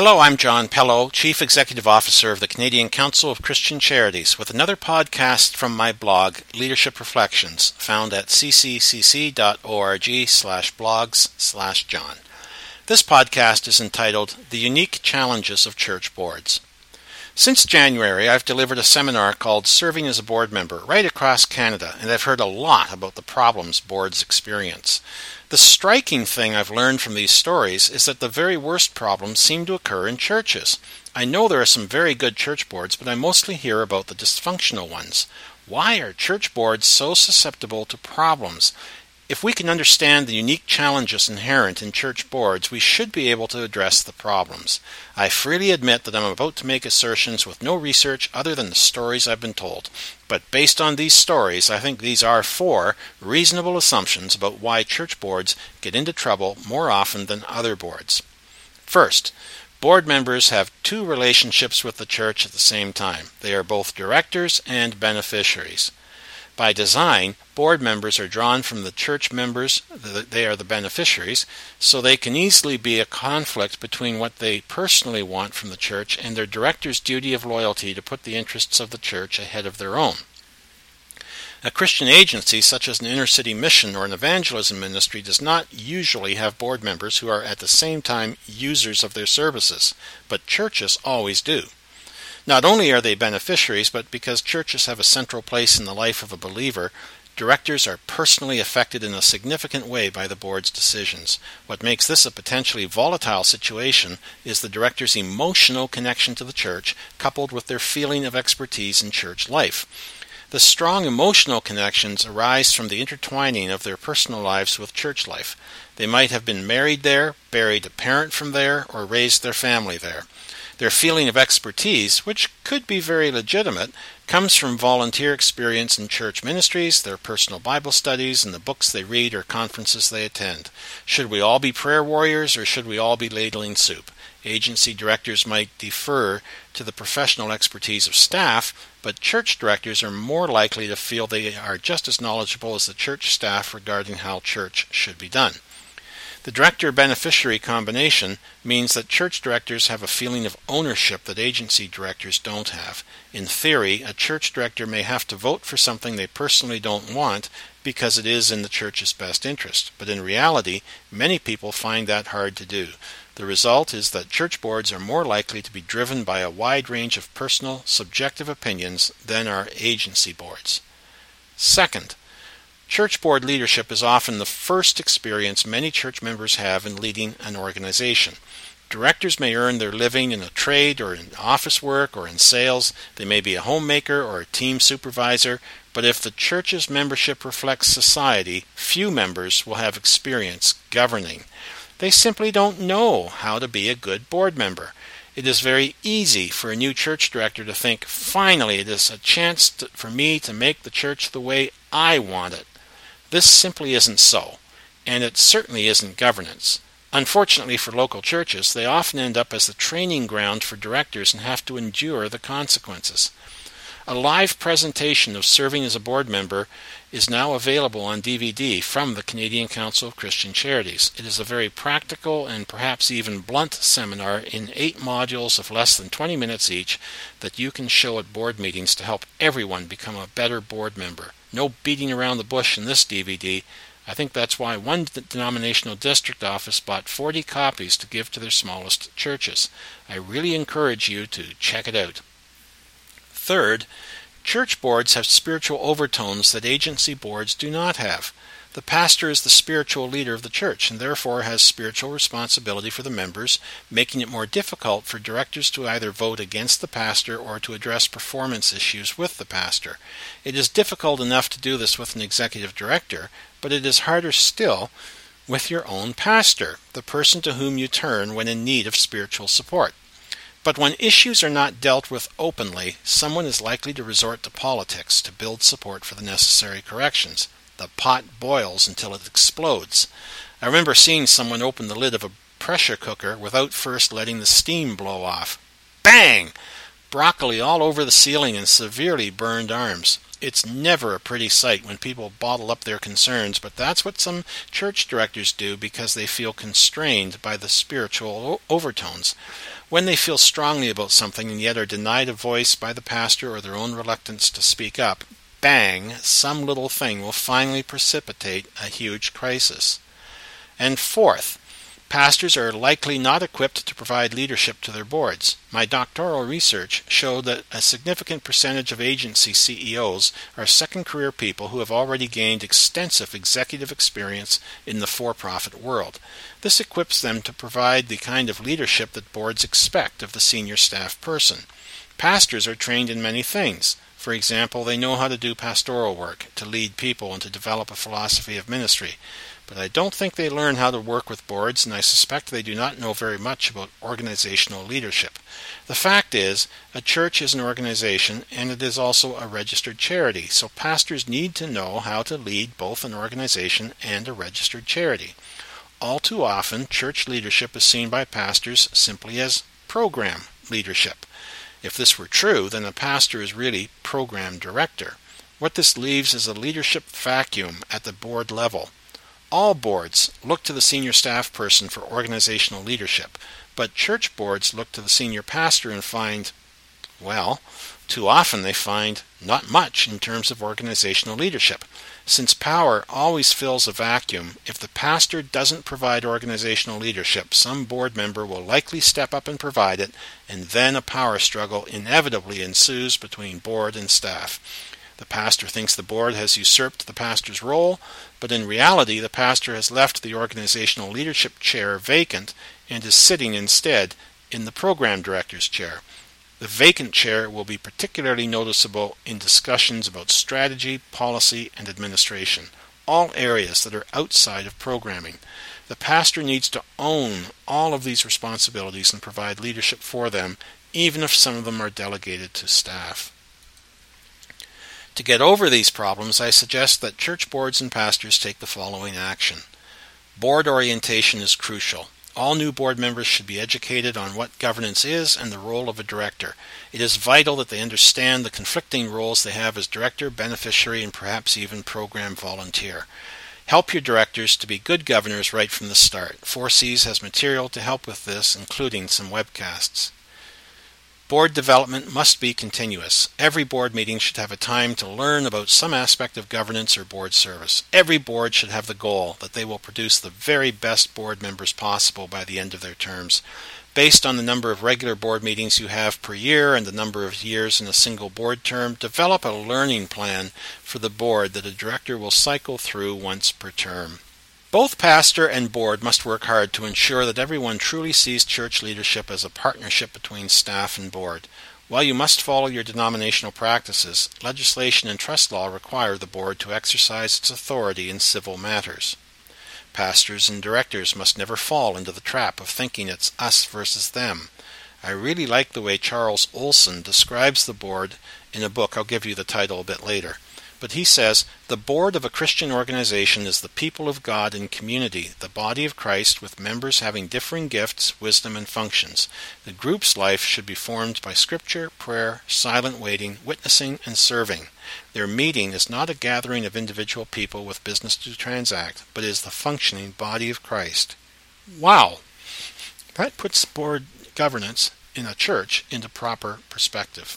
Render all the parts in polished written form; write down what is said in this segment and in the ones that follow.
Hello, I'm John Pello, Chief Executive Officer of the Canadian Council of Christian Charities, with another podcast from my blog, Leadership Reflections, found at ccc.org/blogs/John. This podcast is entitled The Unique Challenges of Church Boards. Since January, I've delivered a seminar called Serving as a Board Member right across Canada, and I've heard a lot about the problems boards experience. The striking thing I've learned from these stories is that the very worst problems seem to occur in churches. I know there are some very good church boards, but I mostly hear about the dysfunctional ones. Why are church boards so susceptible to problems? If we can understand the unique challenges inherent in church boards, we should be able to address the problems. I freely admit that I'm about to make assertions with no research other than the stories I've been told. But based on these stories, I think these are 4 reasonable assumptions about why church boards get into trouble more often than other boards. First, board members have 2 relationships with the church at the same time. They are both directors and beneficiaries. By design, board members are drawn from the church members, they are the beneficiaries, so they can easily be a conflict between what they personally want from the church and their director's duty of loyalty to put the interests of the church ahead of their own. A Christian agency such as an inner-city mission or an evangelism ministry does not usually have board members who are at the same time users of their services, but churches always do. Not only are they beneficiaries, but because churches have a central place in the life of a believer, directors are personally affected in a significant way by the board's decisions. What makes this a potentially volatile situation is the director's emotional connection to the church, coupled with their feeling of expertise in church life. The strong emotional connections arise from the intertwining of their personal lives with church life. They might have been married there, buried a parent from there, or raised their family there. Their feeling of expertise, which could be very legitimate, comes from volunteer experience in church ministries, their personal Bible studies, and the books they read or conferences they attend. Should we all be prayer warriors, or should we all be ladling soup? Agency directors might defer to the professional expertise of staff, but church directors are more likely to feel they are just as knowledgeable as the church staff regarding how church should be done. The director-beneficiary combination means that church directors have a feeling of ownership that agency directors don't have. In theory, a church director may have to vote for something they personally don't want because it is in the church's best interest, but in reality, many people find that hard to do. The result is that church boards are more likely to be driven by a wide range of personal, subjective opinions than are agency boards. Second, church board leadership is often the first experience many church members have in leading an organization. Directors may earn their living in a trade or in office work or in sales. They may be a homemaker or a team supervisor, but if the church's membership reflects society, few members will have experience governing. They simply don't know how to be a good board member. It is very easy for a new church director to think, finally, it is a chance for me to make the church the way I want it. This simply isn't so, and it certainly isn't governance. Unfortunately for local churches, they often end up as the training ground for directors and have to endure the consequences. A live presentation of serving as a board member is now available on DVD from the Canadian Council of Christian Charities. It is a very practical and perhaps even blunt seminar in 8 modules of less than 20 minutes each that you can show at board meetings to help everyone become a better board member. No beating around the bush in this DVD. I think that's why one denominational district office bought 40 copies to give to their smallest churches. I really encourage you to check it out. Third, church boards have spiritual overtones that agency boards do not have. The pastor is the spiritual leader of the church and therefore has spiritual responsibility for the members, making it more difficult for directors to either vote against the pastor or to address performance issues with the pastor. It is difficult enough to do this with an executive director, but it is harder still with your own pastor, the person to whom you turn when in need of spiritual support. But when issues are not dealt with openly, someone is likely to resort to politics to build support for the necessary corrections. The pot boils until it explodes. I remember seeing someone open the lid of a pressure cooker without first letting the steam blow off. Bang! Broccoli all over the ceiling and severely burned arms. It's never a pretty sight when people bottle up their concerns, but that's what some church directors do because they feel constrained by the spiritual overtones. When they feel strongly about something and yet are denied a voice by the pastor or their own reluctance to speak up, bang, some little thing will finally precipitate a huge crisis. And fourth, pastors are likely not equipped to provide leadership to their boards. My doctoral research showed that a significant percentage of agency CEOs are second-career people who have already gained extensive executive experience in the for-profit world. This equips them to provide the kind of leadership that boards expect of the senior staff person. Pastors are trained in many things. For example, they know how to do pastoral work, to lead people, and to develop a philosophy of ministry. But I don't think they learn how to work with boards, and I suspect they do not know very much about organizational leadership. The fact is, a church is an organization, and it is also a registered charity, so pastors need to know how to lead both an organization and a registered charity. All too often, church leadership is seen by pastors simply as program leadership. If this were true, then a pastor is really program director. What this leaves is a leadership vacuum at the board level. All boards look to the senior staff person for organizational leadership, but church boards look to the senior pastor and find, well, too often they find not much in terms of organizational leadership. Since power always fills a vacuum, if the pastor doesn't provide organizational leadership, some board member will likely step up and provide it, and then a power struggle inevitably ensues between board and staff. The pastor thinks the board has usurped the pastor's role, but in reality the pastor has left the organizational leadership chair vacant and is sitting instead in the program director's chair. The vacant chair will be particularly noticeable in discussions about strategy, policy, and administration, all areas that are outside of programming. The pastor needs to own all of these responsibilities and provide leadership for them, even if some of them are delegated to staff. To get over these problems, I suggest that church boards and pastors take the following action. Board orientation is crucial. All new board members should be educated on what governance is and the role of a director. It is vital that they understand the conflicting roles they have as director, beneficiary, and perhaps even program volunteer. Help your directors to be good governors right from the start. 4Cs has material to help with this, including some webcasts. Board development must be continuous. Every board meeting should have a time to learn about some aspect of governance or board service. Every board should have the goal that they will produce the very best board members possible by the end of their terms. Based on the number of regular board meetings you have per year and the number of years in a single board term, develop a learning plan for the board that a director will cycle through once per term. Both pastor and board must work hard to ensure that everyone truly sees church leadership as a partnership between staff and board. While you must follow your denominational practices, legislation and trust law require the board to exercise its authority in civil matters. Pastors and directors must never fall into the trap of thinking it's us versus them. I really like the way Charles Olson describes the board in a book. I'll give you the title a bit later. But he says, the board of a Christian organization is the people of God in community, the body of Christ, with members having differing gifts, wisdom, and functions. The group's life should be formed by scripture, prayer, silent waiting, witnessing, and serving. Their meeting is not a gathering of individual people with business to transact, but is the functioning body of Christ. Wow! That puts board governance in a church into proper perspective.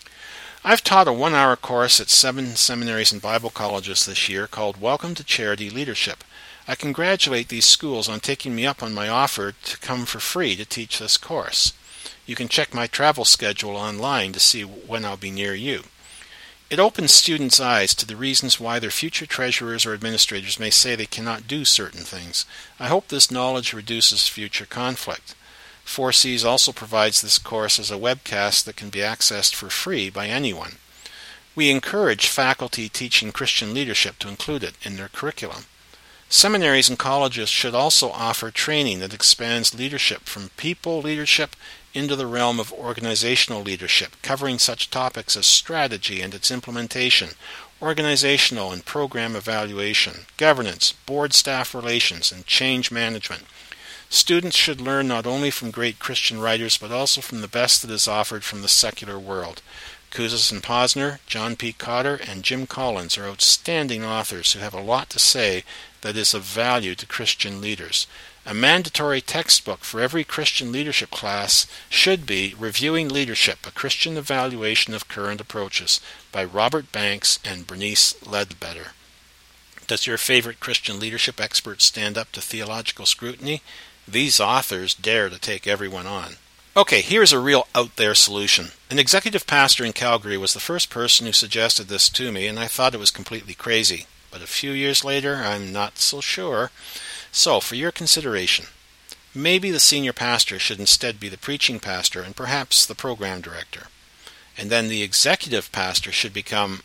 I've taught a 1-hour course at 7 seminaries and Bible colleges this year called Welcome to Charity Leadership. I congratulate these schools on taking me up on my offer to come for free to teach this course. You can check my travel schedule online to see when I'll be near you. It opens students' eyes to the reasons why their future treasurers or administrators may say they cannot do certain things. I hope this knowledge reduces future conflict. 4Cs also provides this course as a webcast that can be accessed for free by anyone. We encourage faculty teaching Christian leadership to include it in their curriculum. Seminaries and colleges should also offer training that expands leadership from people leadership into the realm of organizational leadership, covering such topics as strategy and its implementation, organizational and program evaluation, governance, board-staff relations, and change management. Students should learn not only from great Christian writers, but also from the best that is offered from the secular world. Kouzes and Posner, John P. Cotter, and Jim Collins are outstanding authors who have a lot to say that is of value to Christian leaders. A mandatory textbook for every Christian leadership class should be Reviewing Leadership, A Christian Evaluation of Current Approaches by Robert Banks and Bernice Ledbetter. Does your favorite Christian leadership expert stand up to theological scrutiny? These authors dare to take everyone on. Okay, here's a real out-there solution. An executive pastor in Calgary was the first person who suggested this to me, and I thought it was completely crazy. But a few years later, I'm not so sure. So, for your consideration, maybe the senior pastor should instead be the preaching pastor and perhaps the program director. And then the executive pastor should become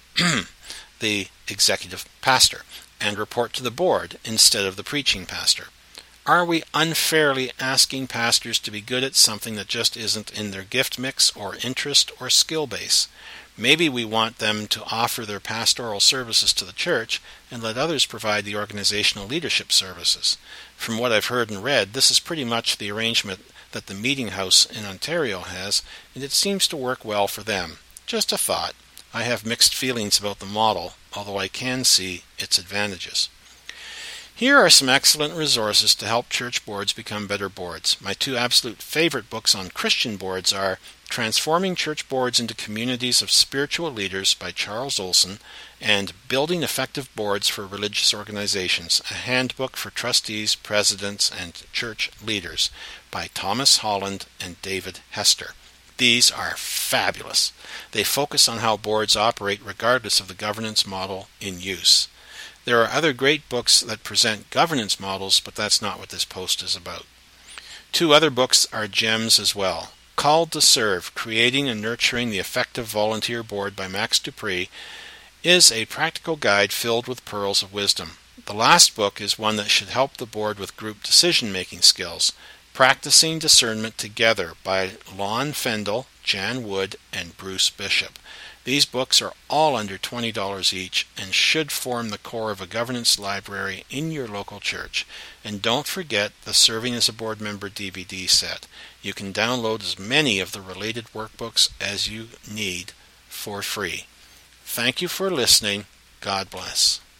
the executive pastor and report to the board instead of the preaching pastor. Are we unfairly asking pastors to be good at something that just isn't in their gift mix or interest or skill base? Maybe we want them to offer their pastoral services to the church and let others provide the organizational leadership services. From what I've heard and read, this is pretty much the arrangement that the Meeting House in Ontario has, and it seems to work well for them. Just a thought. I have mixed feelings about the model, although I can see its advantages. Here are some excellent resources to help church boards become better boards. My two absolute favorite books on Christian boards are Transforming Church Boards into Communities of Spiritual Leaders by Charles Olson and Building Effective Boards for Religious Organizations, a handbook for trustees, presidents, and church leaders by Thomas Holland and David Hester. These are fabulous. They focus on how boards operate regardless of the governance model in use. There are other great books that present governance models, but that's not what this post is about. Two other books are gems as well. Called to Serve, Creating and Nurturing the Effective Volunteer Board by Max Dupree is a practical guide filled with pearls of wisdom. The last book is one that should help the board with group decision-making skills. Practicing Discernment Together by Lon Fendel, Jan Wood, and Bruce Bishop. These books are all under $20 each and should form the core of a governance library in your local church. And don't forget the Serving as a Board Member DVD set. You can download as many of the related workbooks as you need for free. Thank you for listening. God bless.